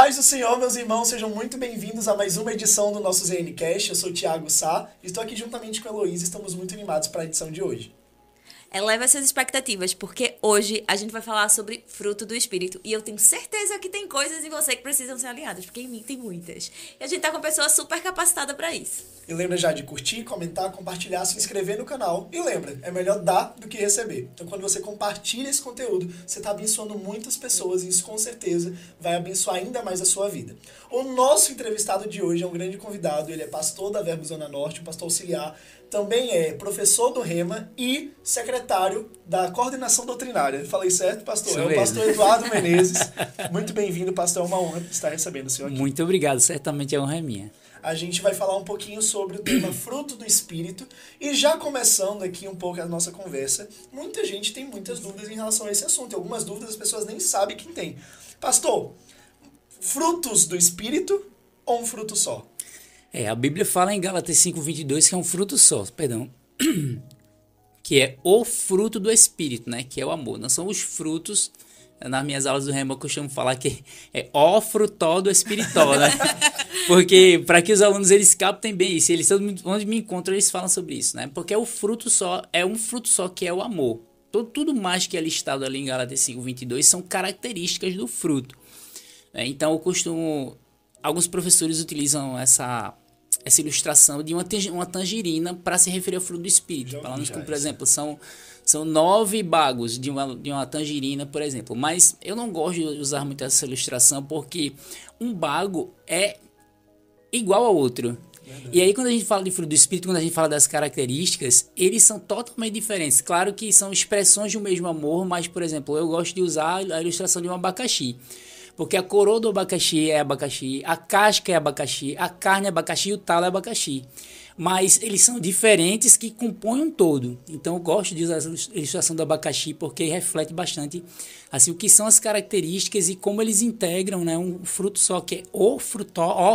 Paz do Senhor, meus irmãos, sejam muito bem-vindos a mais uma edição do nosso ZNCast. Eu sou o Thiago Sá e estou aqui juntamente com a Heloísa e estamos muito animados para a edição de hoje. Eleva suas expectativas, porque hoje a gente vai falar sobre fruto do Espírito. E eu tenho certeza que tem coisas em você que precisam ser alinhadas, porque em mim tem muitas. E a gente tá com uma pessoa super capacitada para isso. E lembra já de curtir, comentar, compartilhar, se inscrever no canal. E lembra, é melhor dar do que receber. Então quando você compartilha esse conteúdo, você está abençoando muitas pessoas e isso com certeza vai abençoar ainda mais a sua vida. O nosso entrevistado de hoje é um grande convidado, ele é pastor da Verbo Zona Norte, um pastor auxiliar, também é professor do Rema e secretário da coordenação doutrinária. Falei certo, pastor? Isso é o mesmo. pastor Eduardo Menezes. Muito bem-vindo, pastor. É uma honra estar recebendo o senhor aqui. Muito obrigado, certamente a honra é minha. A gente vai falar um pouquinho sobre o tema fruto do Espírito. E já começando aqui um pouco a nossa conversa, muita gente tem muitas dúvidas em relação a esse assunto. E algumas dúvidas as pessoas nem sabem quem tem. Pastor, frutos do Espírito ou um fruto só? A Bíblia fala em Gálatas 5:22 que é um fruto só, que é o fruto do Espírito, né? Que é o amor. Não são os frutos. Nas minhas aulas do Rema eu costumo falar que é o frutó do espiritó, né? Porque para que os alunos eles captem bem isso, eles onde me encontram eles falam sobre isso, né? Porque o fruto só é um fruto só que é o amor. Tudo mais que é listado ali em Gálatas 5:22 são características do fruto. Então eu costumo, alguns professores utilizam essa ilustração de uma tangerina para se referir ao fruto do Espírito. Falando como, por exemplo, são 9 bagos de uma tangerina, por exemplo. Mas eu não gosto de usar muito essa ilustração porque um bago é igual ao outro. Verdade. E aí quando a gente fala de fruto do Espírito, quando a gente fala das características, eles são totalmente diferentes. Claro que são expressões de um mesmo amor, mas, por exemplo, eu gosto de usar a ilustração de um abacaxi. Porque a coroa do abacaxi é abacaxi, a casca é abacaxi, a carne é abacaxi e o talo é abacaxi. Mas eles são diferentes que compõem um todo. Então eu gosto de usar essa ilustração do abacaxi porque reflete bastante assim, o que são as características e como eles integram, né, um fruto só, que é o frutó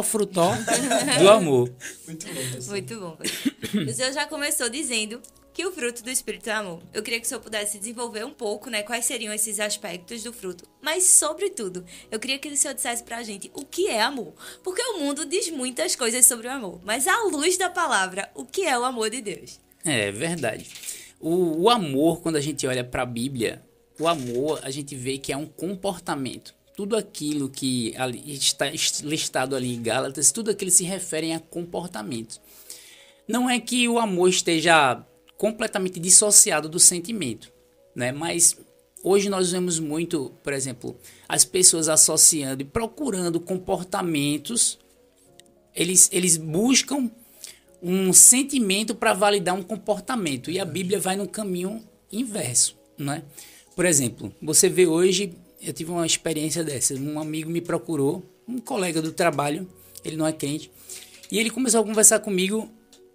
do amor. Muito bom, pastor. Muito bom. O senhor já começou dizendo que o fruto do Espírito é amor. Eu queria que o senhor pudesse desenvolver um pouco, né, quais seriam esses aspectos do fruto. Mas, sobretudo, eu queria que o senhor dissesse pra gente o que é amor. Porque o mundo diz muitas coisas sobre o amor. Mas, à luz da palavra, o que é o amor de Deus? É verdade. O amor, quando a gente olha para a Bíblia, o amor, a gente vê que é um comportamento. Tudo aquilo que está listado ali em Gálatas, tudo aquilo se refere a comportamento. Não é que o amor esteja completamente dissociado do sentimento, né? Mas hoje nós vemos muito, por exemplo, as pessoas associando e procurando comportamentos, eles buscam um sentimento para validar um comportamento, e a Bíblia vai no caminho inverso, né? Por exemplo, você vê hoje, eu tive uma experiência dessa, um amigo me procurou, um colega do trabalho, ele não é crente, e ele começou a conversar comigo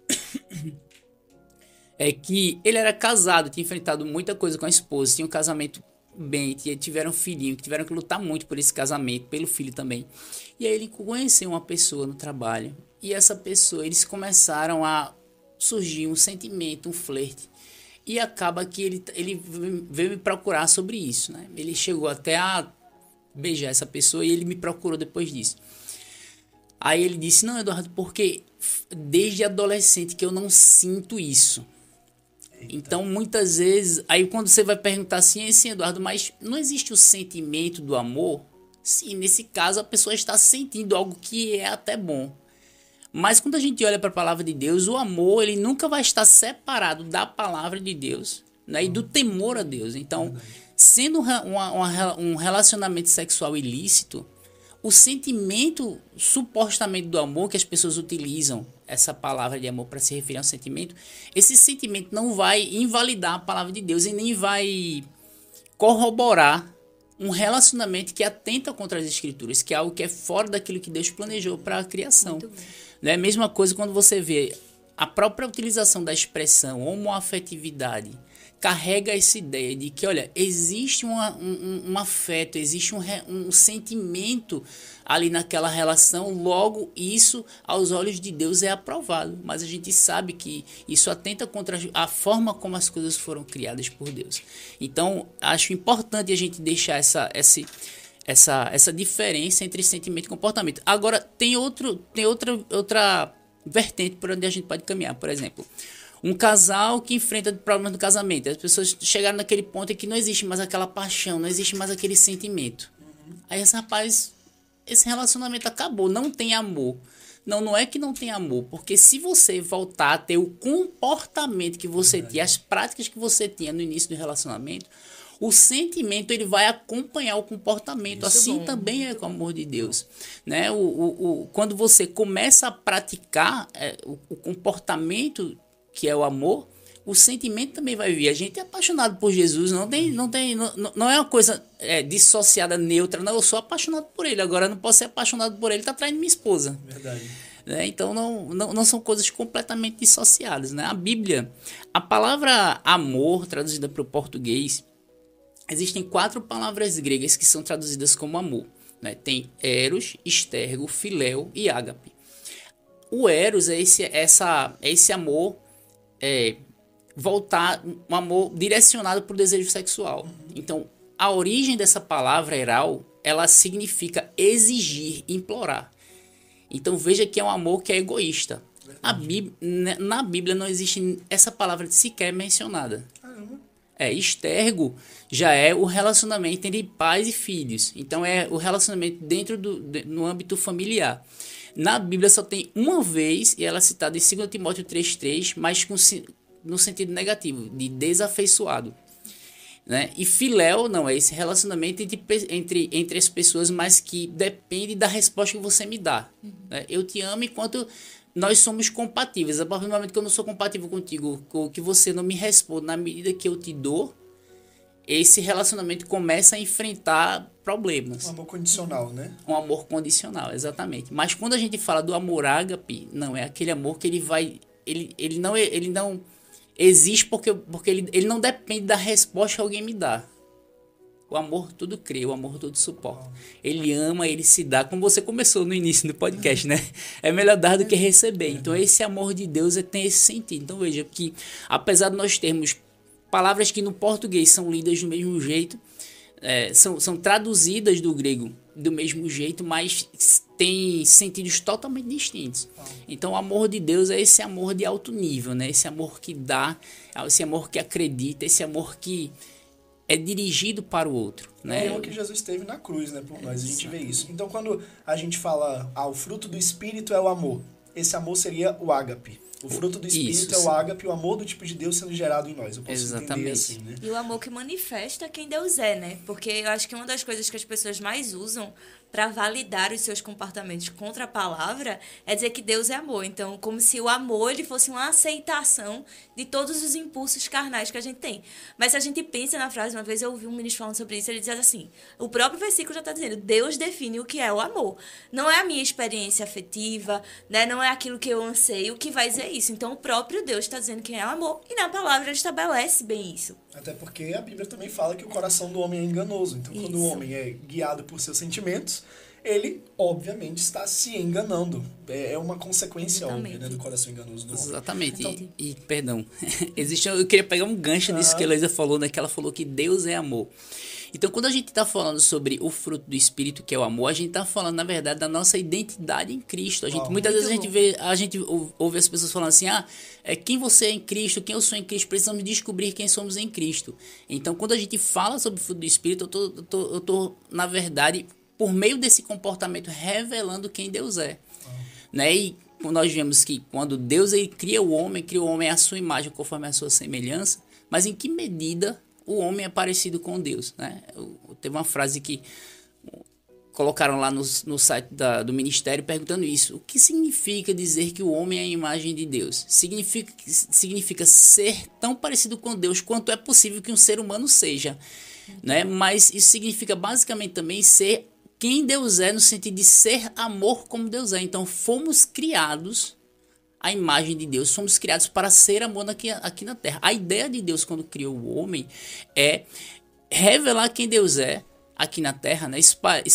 que ele era casado, tinha enfrentado muita coisa com a esposa, tinha um casamento bem, tiveram um filhinho, que tiveram que lutar muito por esse casamento, pelo filho também. E aí ele conheceu uma pessoa no trabalho, e essa pessoa, eles começaram a surgir um sentimento, um flerte, e acaba que ele veio me procurar sobre isso, né? Ele chegou até a beijar essa pessoa e ele me procurou depois disso. Aí ele disse, não, Eduardo, porque desde adolescente que eu não sinto isso. Então, muitas vezes, aí quando você vai perguntar assim, Eduardo, mas não existe o sentimento do amor? Sim, nesse caso a pessoa está sentindo algo que é até bom. Mas quando a gente olha para a palavra de Deus, o amor, ele nunca vai estar separado da palavra de Deus, né, e do temor a Deus. Então, sendo um relacionamento sexual ilícito, o sentimento supostamente do amor, que as pessoas utilizam essa palavra de amor para se referir ao sentimento, esse sentimento não vai invalidar a palavra de Deus e nem vai corroborar um relacionamento que atenta contra as escrituras, que é algo que é fora daquilo que Deus planejou para a criação. Né? Mesma coisa quando você vê a própria utilização da expressão homoafetividade, carrega essa ideia de que, olha, existe um afeto, existe um sentimento ali naquela relação, logo isso, aos olhos de Deus, é aprovado. Mas a gente sabe que isso atenta contra a forma como as coisas foram criadas por Deus. Então, acho importante a gente deixar essa diferença entre sentimento e comportamento. Agora, tem outra vertente por onde a gente pode caminhar. Por exemplo, um casal que enfrenta problemas no casamento. As pessoas chegaram naquele ponto em que não existe mais aquela paixão, não existe mais aquele sentimento. Aí esse rapaz, esse relacionamento acabou, não tem amor. Não é que não tem amor, porque se você voltar a ter o comportamento que você tinha, as práticas que você tinha no início do relacionamento, o sentimento ele vai acompanhar o comportamento. Isso assim também é com o amor de Deus. Né? Quando você começa a praticar o comportamento que é o amor, o sentimento também vai vir. A gente é apaixonado por Jesus, não é uma coisa dissociada, neutra. Não, eu sou apaixonado por ele, agora eu não posso ser apaixonado por ele, tá traindo minha esposa. Verdade. Então não são coisas completamente dissociadas. Né? A Bíblia, a palavra amor, traduzida para o português, existem 4 palavras gregas que são traduzidas como amor. Né? Tem eros, estergo, filéu e ágape. O eros é esse amor um amor direcionado para o desejo sexual. Então, a origem dessa palavra eral, ela significa exigir, implorar. Então, veja que é um amor que é egoísta. Na Bíblia não existe essa palavra sequer mencionada. Estergo já é o relacionamento entre pais e filhos. Então, é o relacionamento no âmbito familiar. Na Bíblia só tem uma vez, e ela é citada em 2 Timóteo 3,3, mas no sentido negativo, de desafeiçoado. Né? E filéu não é esse relacionamento entre as pessoas, mas que depende da resposta que você me dá. Né? Eu te amo enquanto nós somos compatíveis. A partir do momento que eu não sou compatível contigo, que você não me responde na medida que eu te dou, esse relacionamento começa a enfrentar problemas. Um amor condicional, né? Um amor condicional, exatamente. Mas quando a gente fala do amor ágape, não é aquele amor que ele não existe porque ele não depende da resposta que alguém me dá. O amor tudo crê, o amor tudo suporta. Ele ama, ele se dá, como você começou no início do podcast, né? É melhor dar do que receber. Então esse amor de Deus tem esse sentido. Então veja que, apesar de nós termos palavras que no português são lidas do mesmo jeito, são traduzidas do grego do mesmo jeito, mas tem sentidos totalmente distintos. Então o amor de Deus é esse amor de alto nível, né? Esse amor que dá, esse amor que acredita, esse amor que é dirigido para o outro. Né? É o que Jesus teve na cruz, né? Por nós, a gente vê isso. Então quando a gente fala, o fruto do Espírito é o amor, esse amor seria o ágape. O fruto do Espírito é o ágape, o amor do tipo de Deus sendo gerado em nós. Eu posso entender assim, né? E o amor que manifesta quem Deus é, né? Porque eu acho que uma das coisas que as pessoas mais usam para validar os seus comportamentos contra a palavra é dizer que Deus é amor. Então, como se o amor ele fosse uma aceitação de todos os impulsos carnais que a gente tem. Mas se a gente pensa na frase, uma vez eu ouvi um ministro falando sobre isso, ele dizia assim, o próprio versículo já está dizendo, Deus define o que é o amor. Não é a minha experiência afetiva, né? Não é aquilo que eu anseio que vai dizer isso. Então, o próprio Deus está dizendo que é o amor e na palavra ele estabelece bem isso. Até porque a Bíblia também fala que o coração do homem é enganoso. Então, quando o homem é guiado por seus sentimentos, ele, obviamente, está se enganando. É uma consequência óbvia, né, do coração enganoso do homem. Exatamente. Então, perdão, eu queria pegar um gancho disso que a Heloísa falou, né, que ela falou que Deus é amor. Então, quando a gente está falando sobre o fruto do Espírito, que é o amor, a gente está falando, na verdade, da nossa identidade em Cristo. Muitas vezes a gente ouve as pessoas falando assim, quem você é em Cristo, quem eu sou em Cristo, precisamos descobrir quem somos em Cristo. Então, quando a gente fala sobre o fruto do Espírito, eu tô na verdade, por meio desse comportamento, revelando quem Deus é. Né? E nós vemos que quando Deus ele cria o homem à sua imagem, conforme a sua semelhança, mas em que medida o homem é parecido com Deus, né? Teve uma frase que colocaram lá no site do ministério perguntando isso. O que significa dizer que o homem é a imagem de Deus? Significa ser tão parecido com Deus quanto é possível que um ser humano seja, né? Mas isso significa basicamente também ser quem Deus é, no sentido de ser amor como Deus é. Então fomos criados a imagem de Deus, somos criados para ser amor aqui na Terra. A ideia de Deus quando criou o homem é revelar quem Deus é aqui na Terra, né?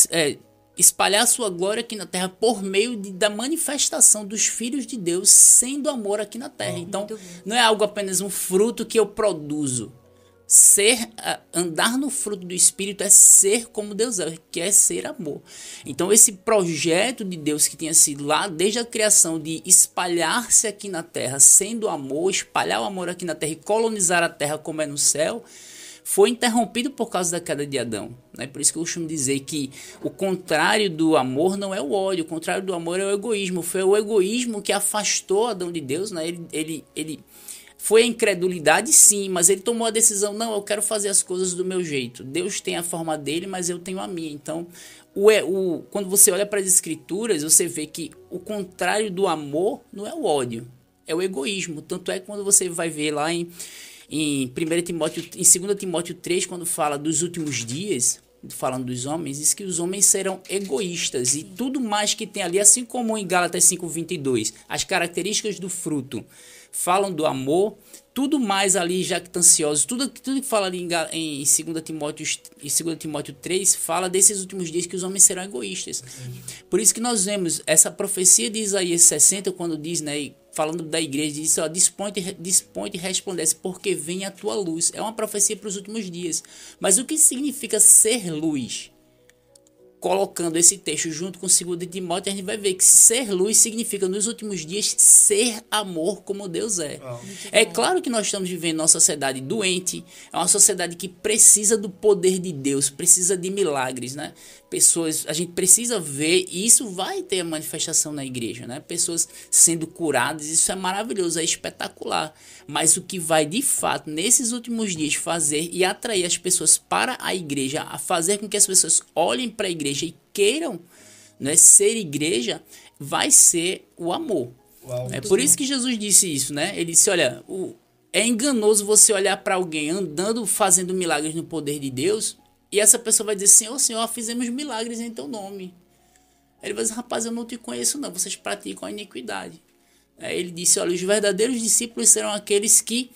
Espalhar a sua glória aqui na Terra por meio da manifestação dos filhos de Deus sendo amor aqui na Terra. Então, não é algo apenas um fruto que eu produzo, Andar no fruto do Espírito é ser como Deus é, que é ser amor. Então esse projeto de Deus que tinha sido lá desde a criação de espalhar-se aqui na terra, sendo amor, espalhar o amor aqui na terra e colonizar a terra como é no céu, foi interrompido por causa da queda de Adão. Né? Por isso que eu costumo dizer que o contrário do amor não é o ódio, o contrário do amor é o egoísmo. Foi o egoísmo que afastou Adão de Deus, né? Ele foi a incredulidade, sim, mas ele tomou a decisão, não, eu quero fazer as coisas do meu jeito. Deus tem a forma dele, mas eu tenho a minha. Então, quando você olha para as escrituras, você vê que o contrário do amor não é o ódio, é o egoísmo. Tanto é que quando você vai ver lá em 2 Timóteo 3, quando fala dos últimos dias, falando dos homens, diz que os homens serão egoístas. E tudo mais que tem ali, assim como em Gálatas 5:22, as características do fruto falam do amor, tudo mais ali jactanciosos, tudo que fala ali em 2 Timóteo 3, fala desses últimos dias que os homens serão egoístas. Por isso que nós vemos essa profecia de Isaías 60, quando diz, né, falando da igreja, diz, ó, dispõe e resplandece, porque vem a tua luz. É uma profecia para os últimos dias. Mas o que significa ser luz? Colocando esse texto junto com 2 Timóteo, a gente vai ver que ser luz significa, nos últimos dias, ser amor como Deus é. É claro que nós estamos vivendo uma sociedade doente, é uma sociedade que precisa do poder de Deus, precisa de milagres, né? A gente precisa ver, e isso vai ter a manifestação na igreja, né? Pessoas sendo curadas, isso é maravilhoso, é espetacular. Mas o que vai, de fato, nesses últimos dias fazer e atrair as pessoas para a igreja, a fazer com que as pessoas olhem para a igreja e queiram, né, ser igreja, vai ser o amor. É por isso que Jesus disse isso, né? Ele disse, olha, é enganoso você olhar para alguém andando, fazendo milagres no poder de Deus, e essa pessoa vai dizer, Senhor, fizemos milagres em teu nome. Ele vai dizer, rapaz, eu não te conheço não, vocês praticam a iniquidade. Ele disse, olha, os verdadeiros discípulos serão aqueles que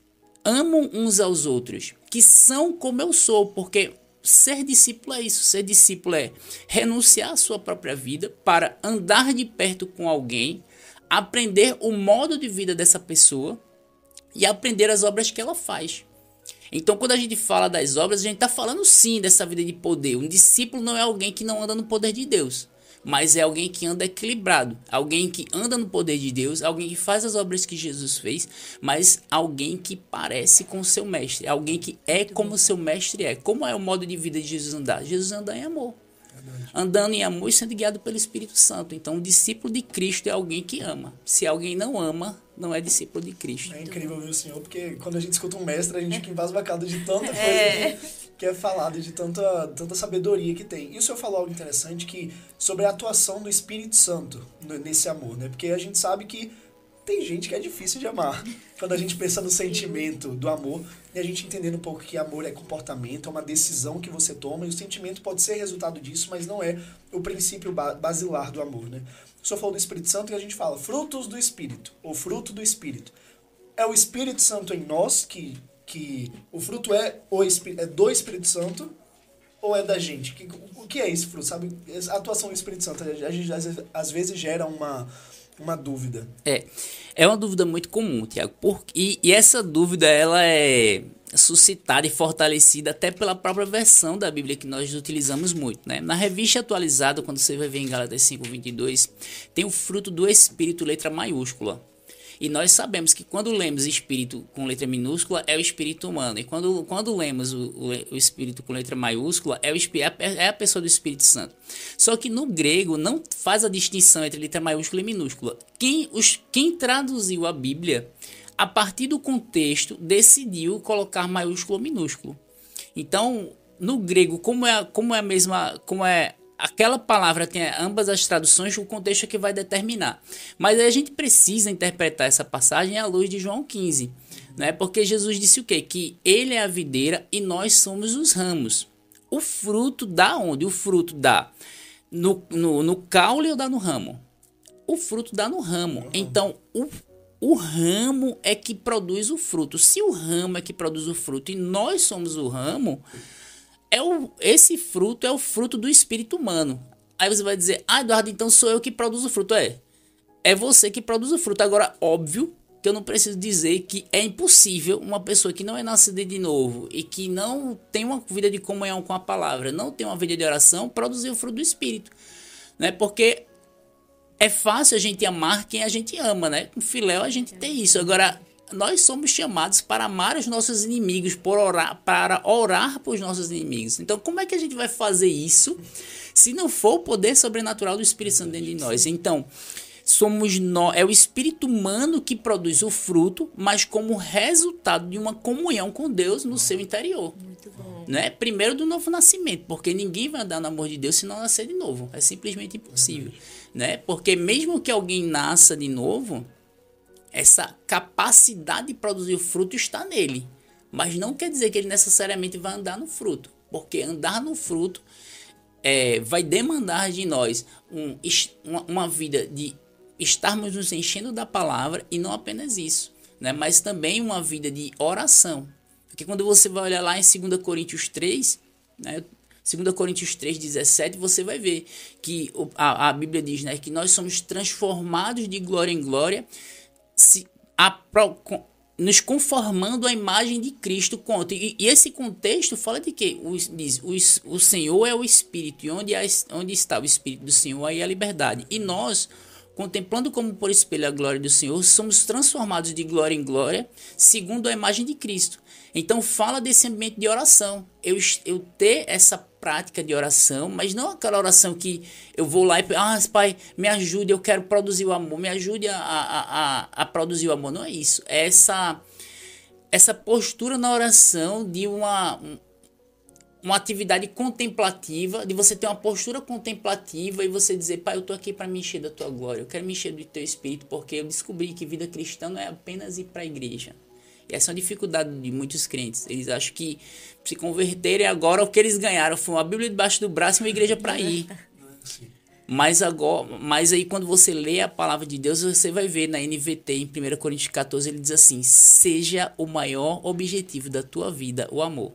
amam uns aos outros, que são como eu sou, porque ser discípulo é isso. Ser discípulo é renunciar à sua própria vida para andar de perto com alguém, aprender o modo de vida dessa pessoa e aprender as obras que ela faz. Então, quando a gente fala das obras, a gente está falando sim dessa vida de poder. Um discípulo não é alguém que não anda no poder de Deus, mas é alguém que anda equilibrado, alguém que anda no poder de Deus, alguém que faz as obras que Jesus fez, mas alguém que parece com o seu mestre, alguém que é como o seu mestre é. Como é o modo de vida de Jesus andar? Jesus anda em amor, andando em amor e sendo guiado pelo Espírito Santo. Então, o discípulo de Cristo é alguém que ama. Se alguém não ama, não é discípulo de Cristo. É incrível, viu, Senhor? Porque quando a gente escuta um mestre, a gente fica embasbacado de tanta coisa que é falada, de tanta sabedoria que tem. E o Senhor falou algo interessante sobre a atuação do Espírito Santo nesse amor, né? Porque a gente sabe que tem gente que é difícil de amar. Quando a gente pensa no sentimento do amor, e a gente entendendo um pouco que amor é comportamento, é uma decisão que você toma, e o sentimento pode ser resultado disso, mas não é o princípio basilar do amor, né? O Senhor falou do Espírito Santo e a gente fala frutos do Espírito, ou fruto do Espírito. É o Espírito Santo em nós, que o fruto é do Espírito Santo, ou é da gente? O que é esse fruto, sabe? A atuação do Espírito Santo, a gente às vezes gera uma dúvida. É uma dúvida muito comum, Tiago. E essa dúvida, ela é suscitada e fortalecida até pela própria versão da Bíblia que nós utilizamos muito, né? Na revista atualizada, quando você vai ver em Gálatas 5:22, tem o fruto do Espírito, letra maiúscula. E nós sabemos que quando lemos Espírito com letra minúscula, é o Espírito humano. E quando lemos o Espírito com letra maiúscula, é a pessoa do Espírito Santo. Só que no grego não faz a distinção entre letra maiúscula e minúscula. Quem traduziu a Bíblia, a partir do contexto, decidiu colocar maiúsculo ou minúsculo. Então, no grego, como é aquela palavra tem ambas as traduções, o contexto é que vai determinar. Mas aí a gente precisa interpretar essa passagem à luz de João 15, né? Porque Jesus disse o quê? Que ele é a videira e nós somos os ramos. O fruto dá onde? O fruto dá no caule ou dá no ramo? O fruto dá no ramo. Então, o ramo é que produz o fruto. Se o ramo é que produz o fruto e nós somos o ramo, esse fruto é o fruto do espírito humano. Aí você vai dizer, Eduardo, então sou eu que produzo o fruto. É você que produz o fruto. Agora, óbvio que eu não preciso dizer que é impossível uma pessoa que não é nascida de novo e que não tem uma vida de comunhão com a palavra, não tem uma vida de oração, produzir o fruto do Espírito, né? Porque é fácil a gente amar quem a gente ama, né? Com filéu a gente tem isso. Agora, nós somos chamados para amar os nossos inimigos, para orar por os nossos inimigos. Então, como é que a gente vai fazer isso se não for o poder sobrenatural do Espírito Santo dentro de nós? Então, é o espírito humano que produz o fruto, mas como resultado de uma comunhão com Deus no seu interior. Muito bom. Né? Primeiro do novo nascimento, porque ninguém vai andar no amor de Deus se não nascer de novo. É simplesmente impossível. Né? Porque mesmo que alguém nasça de novo, essa capacidade de produzir o fruto está nele. Mas não quer dizer que ele necessariamente vai andar no fruto. Porque andar no fruto vai demandar de nós uma vida de estarmos nos enchendo da palavra, e não apenas isso, né? Mas também uma vida de oração. Porque quando você vai olhar lá em 2 Coríntios 3, né? 2 Coríntios 3,17, você vai ver que a Bíblia diz, né, que nós somos transformados de glória em glória, nos conformando à imagem de Cristo. E esse contexto fala de quê? O Senhor é o Espírito, e onde está o Espírito do Senhor, aí é a liberdade. E nós, contemplando como por espelho a glória do Senhor, somos transformados de glória em glória, segundo a imagem de Cristo. Então fala desse ambiente de oração. Eu ter essa prática de oração, mas não aquela oração que eu vou lá e Pai, me ajude, eu quero produzir o amor, me ajude a produzir o amor. Não é isso. É essa postura na oração de uma atividade contemplativa, de você ter uma postura contemplativa e você dizer, Pai, eu estou aqui para me encher da tua glória, eu quero me encher do teu Espírito, porque eu descobri que vida cristã não é apenas ir para a igreja. E essa é uma dificuldade de muitos crentes. Eles acham que se converterem agora, o que eles ganharam foi uma Bíblia debaixo do braço e uma igreja para ir. Mas aí quando você lê a palavra de Deus, você vai ver na NVT, em 1 Coríntios 14, ele diz assim, seja o maior objetivo da tua vida o amor.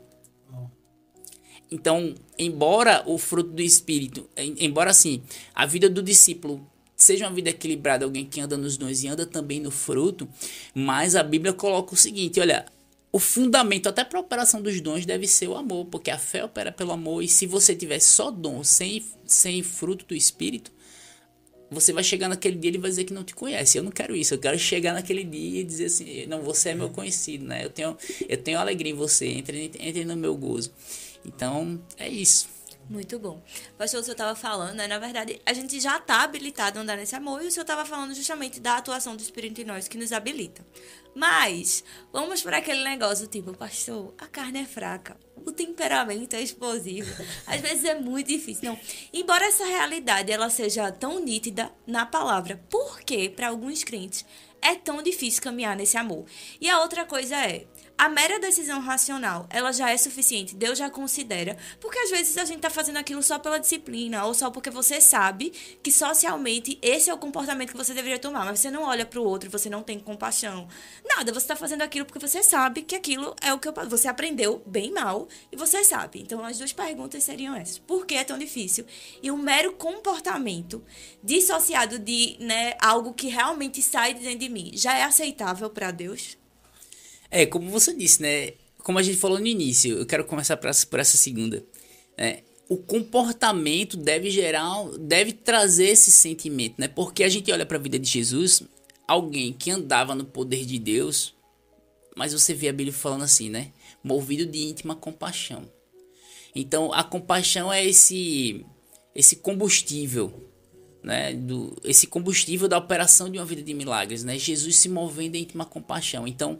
Então, embora o fruto do Espírito, embora assim, a vida do discípulo seja uma vida equilibrada, alguém que anda nos dons e anda também no fruto, mas a Bíblia coloca o seguinte, olha, o fundamento até para a operação dos dons deve ser o amor, porque a fé opera pelo amor, e se você tiver só dom, sem fruto do Espírito, você vai chegar naquele dia e ele vai dizer que não te conhece. Eu não quero isso, eu quero chegar naquele dia e dizer assim, não, você é meu conhecido, né? Eu tenho alegria em você, entre no meu gozo. Então, é isso. Muito bom. Pastor, o senhor estava falando, né? Na verdade, a gente já está habilitado a andar nesse amor, e o senhor estava falando justamente da atuação do Espírito em nós, que nos habilita. Mas, vamos para aquele negócio, tipo, pastor, a carne é fraca, o temperamento é explosivo, às vezes é muito difícil. Não, embora essa realidade ela seja tão nítida na palavra, por que, para alguns crentes, é tão difícil caminhar nesse amor? E a outra coisa é, a mera decisão racional, ela já é suficiente, Deus já considera, porque às vezes a gente tá fazendo aquilo só pela disciplina, ou só porque você sabe que socialmente esse é o comportamento que você deveria tomar, mas você não olha pro outro, você não tem compaixão, nada, você tá fazendo aquilo porque você sabe que aquilo é o que você aprendeu bem mal, e você sabe. Então as duas perguntas seriam essas, por que é tão difícil? E o mero comportamento dissociado de, né, algo que realmente sai de dentro de mim, já é aceitável para Deus? Como você disse, né? Como a gente falou no início, eu quero começar por essa segunda. O comportamento deve trazer esse sentimento, né? Porque a gente olha para a vida de Jesus, alguém que andava no poder de Deus, mas você vê a Bíblia falando assim, né? Movido de íntima compaixão. Então, a compaixão é esse combustível, né? Esse combustível da operação de uma vida de milagres, né? Jesus se movendo em íntima compaixão. Então,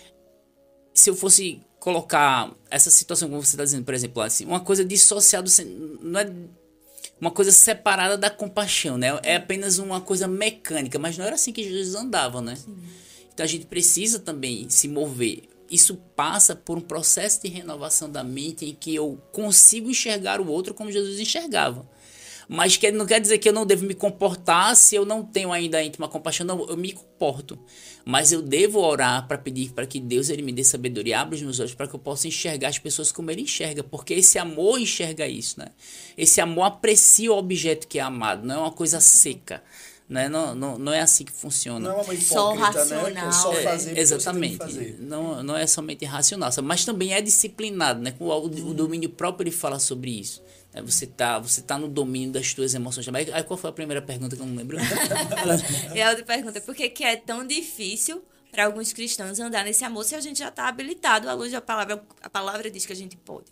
se eu fosse colocar essa situação, como você está dizendo, por exemplo, assim, uma coisa dissociada, não é uma coisa separada da compaixão, né? É apenas uma coisa mecânica, mas não era assim que Jesus andava, né? Sim. Então a gente precisa também se mover. Isso passa por um processo de renovação da mente em que eu consigo enxergar o outro como Jesus enxergava. Mas não quer dizer que eu não devo me comportar se eu não tenho ainda a íntima compaixão. Não, eu me comporto. Mas eu devo orar para pedir para que Deus ele me dê sabedoria, abra os meus olhos para que eu possa enxergar as pessoas como ele enxerga. Porque esse amor enxerga isso, né? Esse amor aprecia o objeto que é amado, não é uma coisa seca, Né? Não é assim que funciona. Não é uma Só hipócrita, né? Que é racional. só fazer porque Exatamente. você tem que fazer. Não é somente racional, sabe? Mas também é disciplinado, né? O domínio próprio ele fala sobre isso. Né? Você tá no domínio das tuas emoções também. Aí qual foi a primeira pergunta que eu não lembro? E a outra pergunta, por que é tão difícil para alguns cristãos andar nesse amor se a gente já está habilitado à luz da palavra? A palavra diz que a gente pode.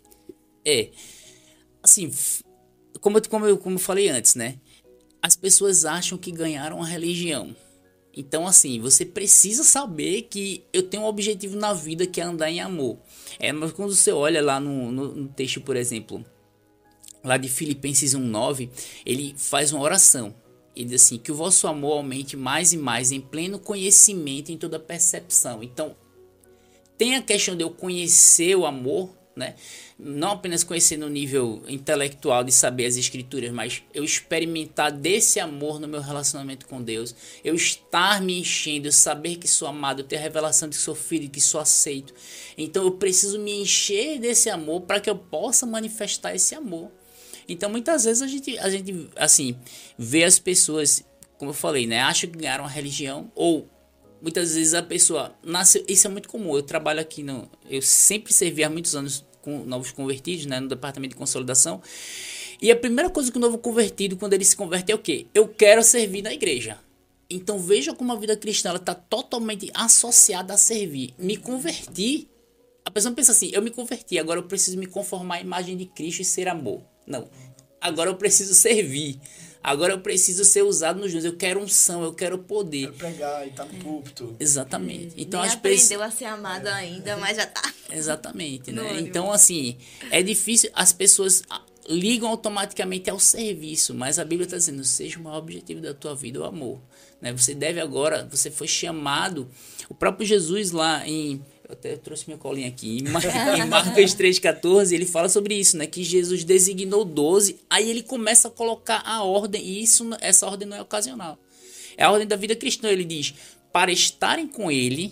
Assim, como eu falei antes, né? As pessoas acham que ganharam a religião. Então, assim, você precisa saber que eu tenho um objetivo na vida que é andar em amor. Mas quando você olha lá no texto, por exemplo, lá de Filipenses 1:9, ele faz uma oração. Ele diz assim, que o vosso amor aumente mais e mais em pleno conhecimento, em toda percepção. Então, tem a questão de eu conhecer o amor, né? Não apenas conhecer no nível intelectual de saber as escrituras, mas eu experimentar desse amor no meu relacionamento com Deus, eu estar me enchendo, eu saber que sou amado, eu ter a revelação de que sou filho, que sou aceito. Então eu preciso me encher desse amor para que eu possa manifestar esse amor. Então muitas vezes a gente assim, vê as pessoas, como eu falei, né, acham que ganharam a religião, ou muitas vezes a pessoa nasce, isso é muito comum. Eu trabalho aqui eu sempre servi há muitos anos com novos convertidos, né, no departamento de consolidação. E a primeira coisa que o novo convertido, quando ele se converte, é o quê? Eu quero servir na igreja. Então veja como a vida cristã está totalmente associada a servir. Me converti. A pessoa pensa assim, eu me converti, agora eu preciso me conformar à imagem de Cristo e ser amor. Não, agora eu preciso servir. Agora eu preciso ser usado nos dons. Eu quero unção, eu quero poder. Quero pregar e estar no púlpito. Exatamente. Então Nem as aprendeu a ser amado ainda, mas já tá. Exatamente, né? No Então, assim, é difícil, as pessoas ligam automaticamente ao serviço, mas a Bíblia está dizendo, seja o maior objetivo da tua vida o amor, né? Você deve agora, você foi chamado, o próprio Jesus lá eu até trouxe minha colinha aqui, em Marcos 3,14, ele fala sobre isso, né? Que Jesus designou 12, aí ele começa a colocar a ordem, e essa ordem não é ocasional. É a ordem da vida cristã, ele diz, para estarem com ele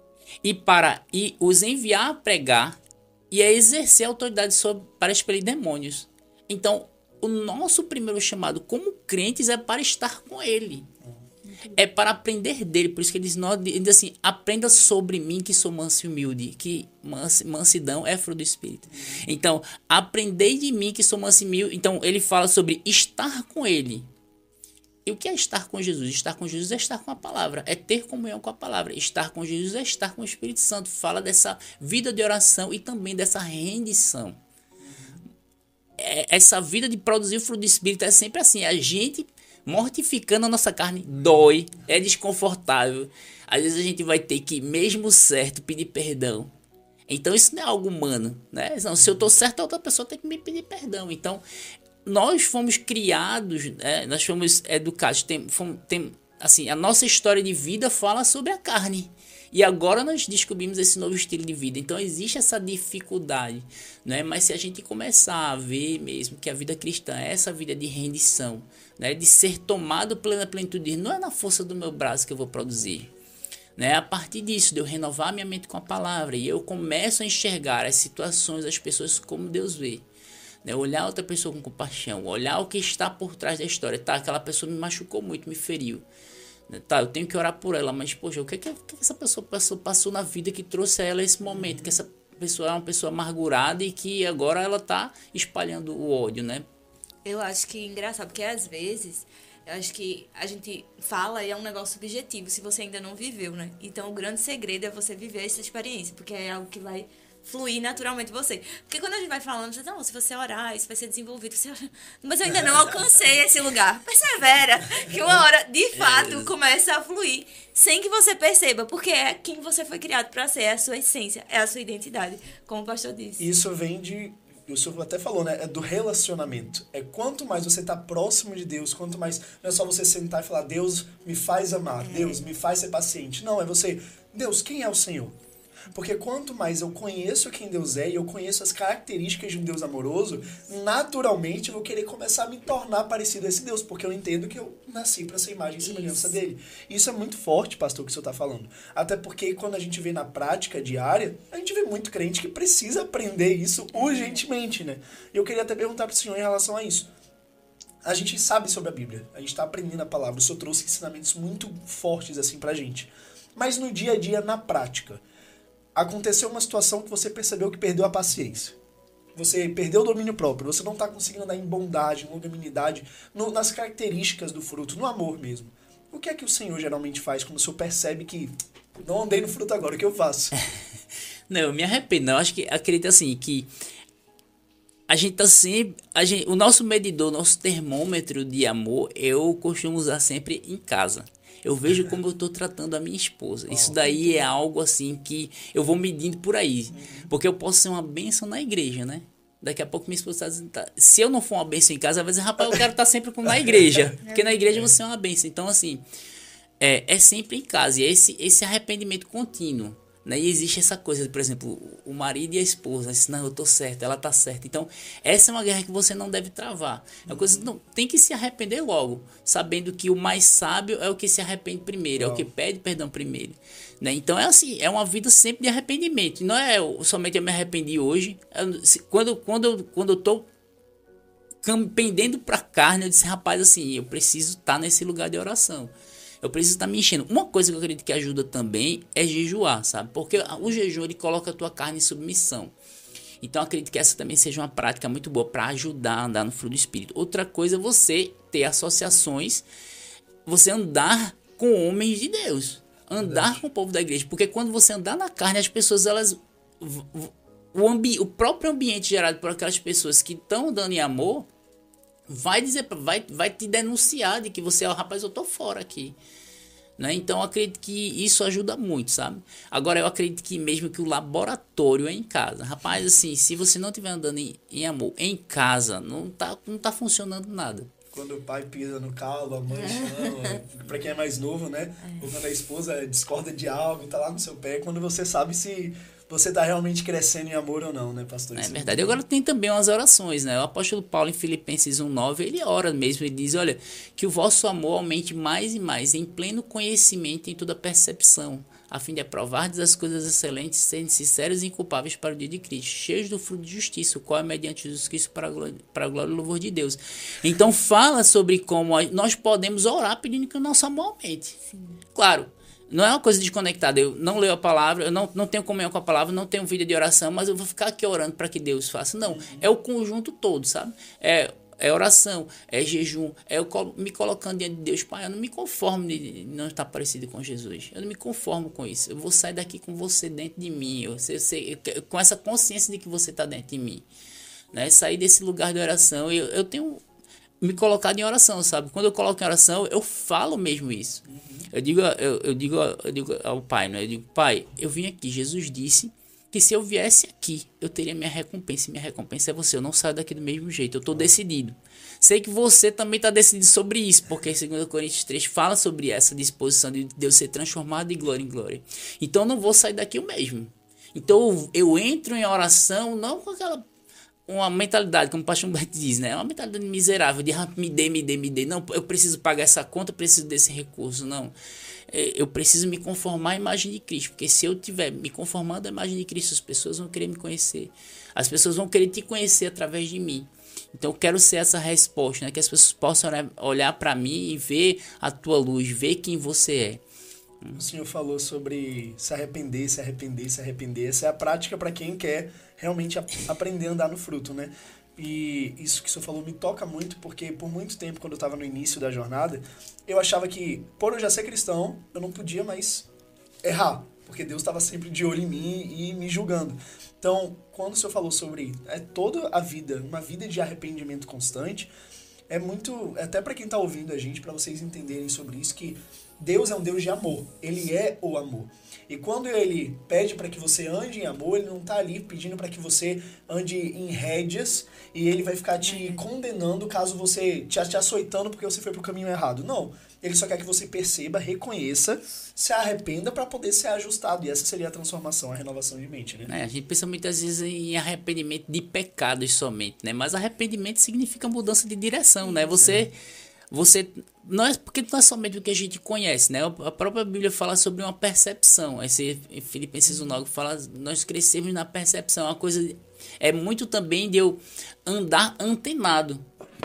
e os enviar a pregar e a exercer a autoridade para expelir demônios. Então, o nosso primeiro chamado como crentes é para estar com ele. É para aprender dele. Por isso que ele diz assim, aprenda sobre mim que sou manso e humilde. Que mansidão é fruto do Espírito. Então, aprendei de mim que sou manso e humilde. Então, ele fala sobre estar com ele. E o que é estar com Jesus? Estar com Jesus é estar com a palavra. É ter comunhão com a palavra. Estar com Jesus é estar com o Espírito Santo. Fala dessa vida de oração e também dessa rendição. Essa vida de produzir o fruto do Espírito é sempre assim. A gente mortificando a nossa carne dói, é desconfortável. Às vezes a gente vai ter que, mesmo certo, pedir perdão. Então isso não é algo humano, né? Não, se eu estou certo, a outra pessoa tem que me pedir perdão. Então nós fomos criados, nós fomos educados, assim, a nossa história de vida fala sobre a carne. E agora nós descobrimos esse novo estilo de vida. Então existe essa dificuldade, né? Mas se a gente começar a ver mesmo que a vida cristã é essa vida de rendição, né? De ser tomado pela plenitude, não é na força do meu braço que eu vou produzir, né? A partir disso, de eu renovar minha mente com a palavra, e eu começo a enxergar as situações, as pessoas como Deus vê, né? Olhar outra pessoa com compaixão, olhar o que está por trás da história. Tá, aquela pessoa me machucou muito, me feriu. Tá, eu tenho que orar por ela, mas, poxa, o que essa pessoa passou na vida que trouxe a ela esse momento? Que essa pessoa é uma pessoa amargurada e que agora ela tá espalhando o ódio, né? Eu acho que é engraçado, porque às vezes, eu acho que a gente fala e é um negócio subjetivo, se você ainda não viveu, né? Então, o grande segredo é você viver essa experiência, porque é algo que vai fluir naturalmente você. Porque quando a gente vai falando, você diz, não, se você orar, isso vai ser desenvolvido. Mas eu ainda não alcancei esse lugar. Persevera, que uma hora, de fato, começa a fluir, sem que você perceba, porque é quem você foi criado para ser, é a sua essência, é a sua identidade, como o pastor disse. Isso vem o senhor até falou, né? É do relacionamento. É quanto mais você tá próximo de Deus, quanto mais... Não é só você sentar e falar, Deus me faz amar, Deus me faz ser paciente. Não, é você, Deus, quem é o Senhor? Porque quanto mais eu conheço quem Deus é e eu conheço as características de um Deus amoroso, naturalmente eu vou querer começar a me tornar parecido a esse Deus, porque eu entendo que eu nasci para essa imagem e semelhança dele. Isso é muito forte, pastor, o que o senhor está falando. Até porque quando a gente vê na prática diária, a gente vê muito crente que precisa aprender isso urgentemente, né? E eu queria até perguntar para o senhor em relação a isso. a gente sabe sobre a Bíblia, a gente está aprendendo a palavra, o Senhor trouxe ensinamentos muito fortes assim pra gente. Mas no dia a dia, na prática, aconteceu uma situação que você percebeu que perdeu a paciência. Você perdeu o domínio próprio, você não está conseguindo andar em bondade, em longanimidade, nas características do fruto, no amor mesmo. O que é que o Senhor geralmente faz quando o Senhor percebe que não andei no fruto agora, o que eu faço? Não, eu me arrependo. Não, acredito assim, que a gente tá sempre... o nosso medidor, nosso termômetro de amor, eu costumo usar sempre em casa. Eu vejo como eu tô tratando a minha esposa. Isso daí é algo assim que eu vou medindo por aí. Porque eu posso ser uma bênção na igreja, né? Daqui a pouco minha esposa está dizendo... Se eu não for uma bênção em casa, ela vai dizer, rapaz, eu quero estar sempre na igreja. Porque na igreja você é uma bênção. Então, assim, é sempre em casa. E é esse arrependimento contínuo. Né? E existe essa coisa, por exemplo, o marido e a esposa, assim, não, eu tô certo, ela tá certa. Então, essa é uma guerra que você não deve travar. É uma coisa, não, tem que se arrepender logo, sabendo que o mais sábio é o que se arrepende primeiro, é o que pede perdão primeiro. Né? Então, é assim, é uma vida sempre de arrependimento. Não é somente eu me arrependi hoje. Quando eu tô pendendo pra carne, eu disse, rapaz, assim, eu preciso estar nesse lugar de oração. Eu preciso estar me enchendo. Uma coisa que eu acredito que ajuda também é jejuar, sabe? Porque o jejum, ele coloca a tua carne em submissão. Então, eu acredito que essa também seja uma prática muito boa para ajudar a andar no fruto do Espírito. Outra coisa é você ter associações, você andar com homens de Deus. Andar com o povo da igreja. Porque quando você andar na carne, as pessoas, elas... O próprio ambiente gerado por aquelas pessoas que estão andando em amor... vai te denunciar de que você, rapaz, eu tô fora aqui, né? Então eu acredito que isso ajuda muito, sabe? Agora eu acredito que mesmo que o laboratório é em casa, rapaz, assim, se você não estiver andando em amor em casa, não tá funcionando nada. Quando o pai pisa no calo, a mãe chama, pra quem é mais novo, né? Ou quando a esposa discorda de algo, tá lá no seu pé, quando você sabe se você tá realmente crescendo em amor ou não, né, pastor? É verdade. Agora tem também umas orações, né? O apóstolo Paulo, em Filipenses 1:9, ele ora mesmo, ele diz, olha, que o vosso amor aumente mais e mais, em pleno conhecimento e em toda percepção, a fim de aprovardes as coisas excelentes, sendo sinceros e inculpáveis para o dia de Cristo, cheios do fruto de justiça, o qual é mediante Jesus Cristo para a glória e louvor de Deus. Então fala sobre como nós podemos orar pedindo que o nosso amor aumente. Sim. Claro, não é uma coisa desconectada. Eu não leio a palavra, eu não tenho comunhão com a palavra, não tenho vida de oração, mas eu vou ficar aqui orando para que Deus faça. Não, é o conjunto todo, sabe? É oração, é jejum, é eu me colocando diante de Deus. Pai, eu não me conformo de não estar parecido com Jesus. Eu não me conformo com isso. Eu vou sair daqui com você dentro de mim. Com essa consciência de que você está dentro de mim. Né? Sair desse lugar de oração. Eu tenho me colocado em oração, sabe? Quando eu coloco em oração, eu falo mesmo isso. Eu digo ao Pai, né? Eu digo, Pai, eu vim aqui. Jesus disse que se eu viesse aqui, eu teria minha recompensa. E minha recompensa é você. Eu não saio daqui do mesmo jeito. Eu estou decidido. Sei que você também está decidido sobre isso, porque 2 Coríntios 3 fala sobre essa disposição de Deus ser transformado de glória em glória. Então, eu não vou sair daqui o mesmo. Então, eu entro em oração, não com uma mentalidade, como o pastor Humberto diz, né? Uma mentalidade miserável, de me dê. Não, eu preciso pagar essa conta, eu preciso desse recurso. Não. Eu preciso me conformar à imagem de Cristo, porque se eu estiver me conformando à imagem de Cristo, as pessoas vão querer me conhecer. As pessoas vão querer te conhecer através de mim. Então eu quero ser essa resposta, né? Que as pessoas possam olhar para mim e ver a tua luz, ver quem você é. O senhor falou sobre se arrepender. Essa é a prática para quem quer realmente aprender a andar no fruto, né? E isso que o senhor falou me toca muito, porque por muito tempo, quando eu estava no início da jornada, eu achava que, por eu já ser cristão, eu não podia mais errar, porque Deus estava sempre de olho em mim e me julgando. Então, quando o senhor falou sobre toda a vida, uma vida de arrependimento constante, é muito, até para quem está ouvindo a gente, para vocês entenderem sobre isso, que Deus é um Deus de amor, Ele é o amor. E quando Ele pede para que você ande em amor, Ele não está ali pedindo para que você ande em rédeas e Ele vai ficar te condenando caso você, te açoitando porque você foi para o caminho errado. Não, Ele só quer que você perceba, reconheça, se arrependa para poder ser ajustado. E essa seria a transformação, a renovação de mente, né? A gente pensa muitas vezes em arrependimento de pecados somente, né? Mas arrependimento significa mudança de direção, né? Você não é porque não é somente o que a gente conhece, né? A própria Bíblia fala sobre uma percepção. Esse Filipenses 1:9 fala, nós crescemos na percepção. Uma coisa é muito também de eu andar antenado.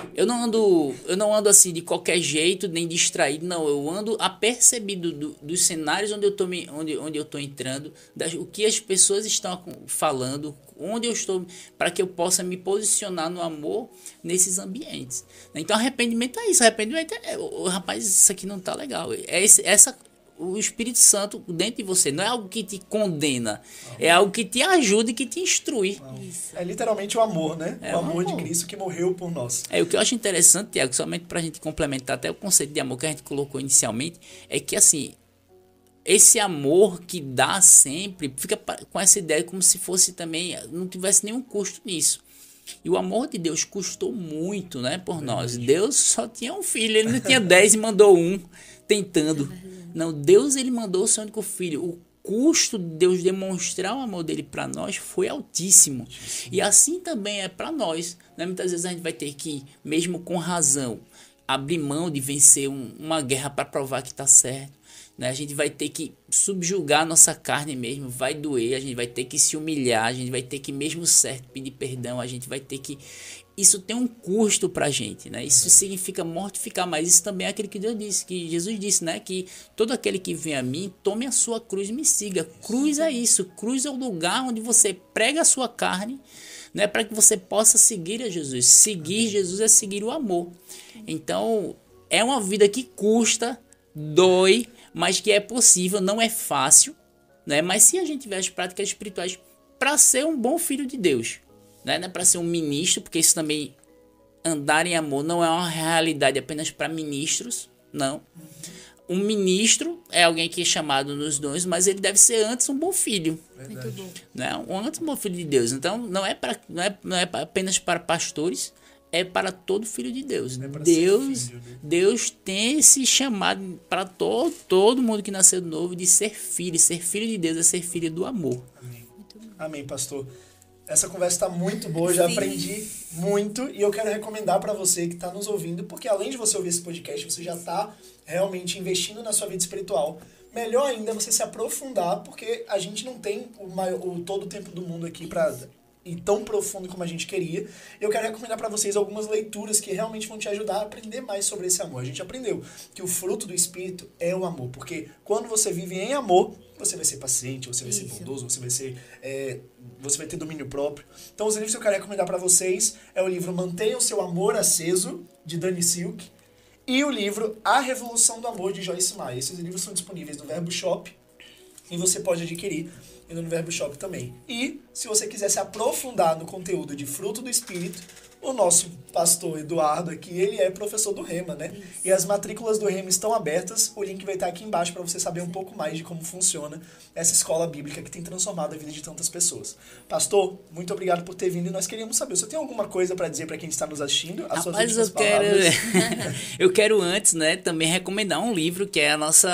eu não ando assim de qualquer jeito, nem distraído, não. Eu ando apercebido dos cenários onde eu tô entrando, o que as pessoas estão falando, onde eu estou, para que eu possa me posicionar no amor nesses ambientes. Então, arrependimento é isso. Arrependimento rapaz, isso aqui não tá legal. O Espírito Santo dentro de você não é algo que te condena, é algo que te ajuda e que te instrui. É literalmente o amor, né? O amor de Cristo que morreu por nós. O que eu acho interessante, Tiago, somente para a gente complementar até o conceito de amor que a gente colocou inicialmente, é que assim, esse amor que dá sempre, fica com essa ideia como se fosse também, não tivesse nenhum custo nisso. E o amor de Deus custou muito, né, por nós. Deus só tinha um filho, ele não tinha 10 e mandou um tentando. Não, Deus, ele mandou o seu único filho. O custo de Deus demonstrar o amor dele para nós foi altíssimo. E assim também é para nós, né? Muitas vezes a gente vai ter que, mesmo com razão, abrir mão de vencer uma guerra para provar que está certo. Né? A gente vai ter que subjugar a nossa carne mesmo, vai doer, a gente vai ter que se humilhar, a gente vai ter que, mesmo certo, pedir perdão, a gente vai ter que... Isso tem um custo pra gente, né? Isso significa mortificar, mas isso também é aquilo que Deus disse, que Jesus disse, né? Que todo aquele que vem a mim, tome a sua cruz e me siga. Cruz é isso, cruz é o lugar onde você prega a sua carne, né? Para que você possa seguir a Jesus. Seguir Jesus é seguir o amor. Então, é uma vida que custa, dói, mas que é possível, não é fácil, né? Mas se a gente tiver as práticas espirituais para ser um bom filho de Deus, né? Não é para ser um ministro, porque isso também, andar em amor não é uma realidade apenas para ministros, não. Um ministro é alguém que é chamado nos dons, mas ele deve ser antes um bom filho. Muito bom. Né? Antes um bom filho de Deus. Então não é apenas para pastores, é para todo filho de Deus. Deus tem esse chamado para todo mundo que nasceu de novo de ser filho. Ser filho de Deus é ser filho do amor. Amém. Amém, pastor. Essa conversa está muito boa, já aprendi muito e eu quero recomendar para você que está nos ouvindo, porque além de você ouvir esse podcast, você já está realmente investindo na sua vida espiritual. Melhor ainda é você se aprofundar, porque a gente não tem todo o tempo do mundo aqui para ir tão profundo como a gente queria. Eu quero recomendar para vocês algumas leituras que realmente vão te ajudar a aprender mais sobre esse amor. A gente aprendeu que o fruto do Espírito é o amor, porque quando você vive em amor, você vai ser paciente, você vai ser bondoso, você vai ter domínio próprio. Então, os livros que eu quero recomendar para vocês é o livro Mantenha o Seu Amor Aceso, de Danny Silk, e o livro A Revolução do Amor, de Joyce Meyer. Esses livros são disponíveis no Verbo Shop e você pode adquirir no Verbo Shop também. E, se você quiser se aprofundar no conteúdo de Fruto do Espírito, o nosso pastor Eduardo aqui, ele é professor do Rema, né? Isso. E as matrículas do Rema estão abertas. O link vai estar aqui embaixo para você saber um pouco mais de como funciona essa escola bíblica que tem transformado a vida de tantas pessoas. Pastor, muito obrigado por ter vindo e nós queríamos saber, você tem alguma coisa para dizer para quem está nos assistindo? As suas últimas palavras? Eu quero antes, né, também recomendar um livro que é nosso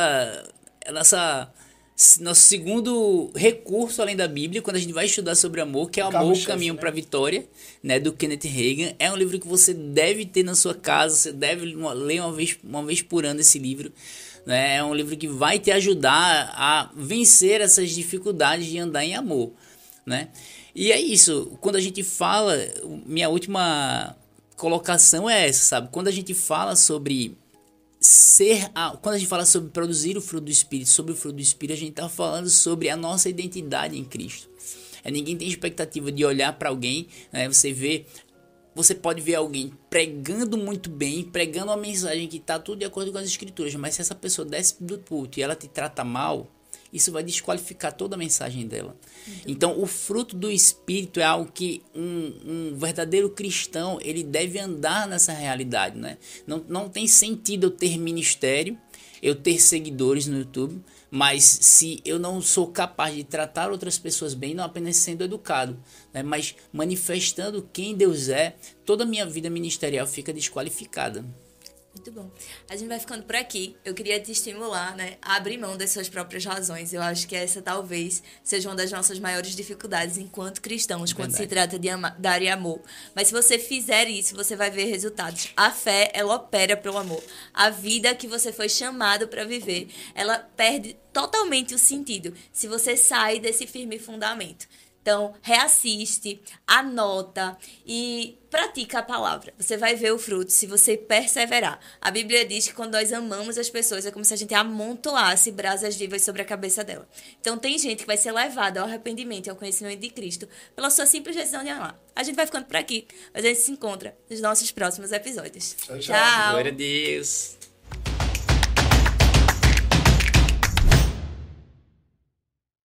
segundo recurso além da Bíblia, quando a gente vai estudar sobre amor, que é o Amor, o Caminho para a Vitória, né, do Kenneth Hagin. É um livro que você deve ter na sua casa, você deve ler uma vez por ano esse livro. Né? É um livro que vai te ajudar a vencer essas dificuldades de andar em amor. Né? E é isso, quando a gente fala, minha última colocação é essa, sabe? Quando a gente fala sobre quando a gente fala sobre produzir o fruto do Espírito, sobre o fruto do Espírito, a gente está falando sobre a nossa identidade em Cristo. Ninguém tem expectativa de olhar para alguém, né? Você pode ver alguém pregando muito bem, pregando uma mensagem que está tudo de acordo com as Escrituras, mas se essa pessoa desce do púlpito e ela te trata mal, isso vai desqualificar toda a mensagem dela. Então, o fruto do Espírito é algo que um verdadeiro cristão, ele deve andar nessa realidade, né? Não tem sentido eu ter ministério, eu ter seguidores no YouTube, mas se eu não sou capaz de tratar outras pessoas bem, não apenas sendo educado, né, mas manifestando quem Deus é, toda a minha vida ministerial fica desqualificada. Muito bom. A gente vai ficando por aqui. Eu queria te estimular, né, a abrir mão das suas próprias razões. Eu acho que essa talvez seja uma das nossas maiores dificuldades enquanto cristãos, quando se trata de dar e amor. Mas se você fizer isso, você vai ver resultados. A fé, ela opera pelo amor. A vida que você foi chamado para viver, ela perde totalmente o sentido se você sai desse firme fundamento. Então, reassiste, anota e pratica a palavra. Você vai ver o fruto se você perseverar. A Bíblia diz que quando nós amamos as pessoas, é como se a gente amontoasse brasas vivas sobre a cabeça dela. Então, tem gente que vai ser levada ao arrependimento e ao conhecimento de Cristo pela sua simples decisão de amar. A gente vai ficando por aqui, mas a gente se encontra nos nossos próximos episódios. Tchau, tchau. Glória a Deus.